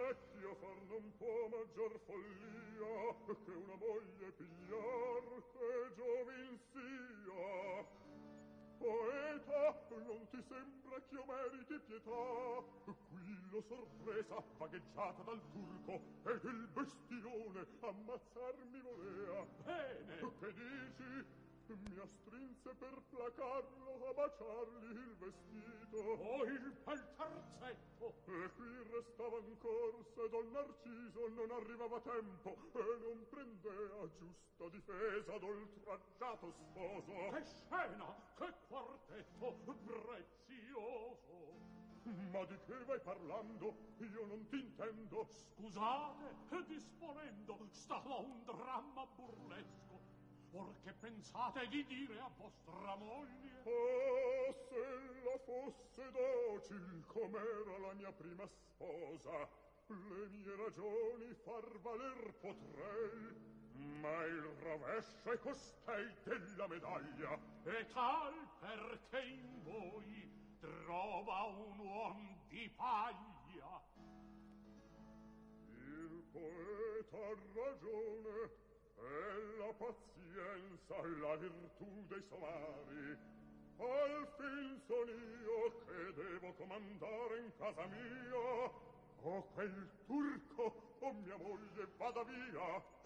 vecchio far non può maggior follia che una moglie pigliar che giovin sia. Poeta, non ti sembra ch'io meriti pietà? Qui l'ho sorpresa, vagheggiata dal turco, ed il bestione ammazzarmi volea. Bene! Che dici? Mi astrinse per placarlo a baciargli il vestito. Oh, il paltarzetto! E qui restava ancor se Don Narciso non arrivava a tempo e non prendea giusta difesa d'oltraggiato sposo. Che scena! Che quartetto prezioso! Ma di che vai parlando? Io non t'intendo. Scusate, disponendo, stava un dramma burlesco. Or che pensate di dire a vostra moglie? Oh, se la fosse docil com'era la mia prima sposa, le mie ragioni far valer potrei, ma il rovescio è costei della medaglia. E tal perché in voi trova un uom di paglia. Il poeta ha ragione, e la pazienza la virtù dei somari. Al fin son io che devo comandare in casa mia, o quel turco o mia moglie vada via.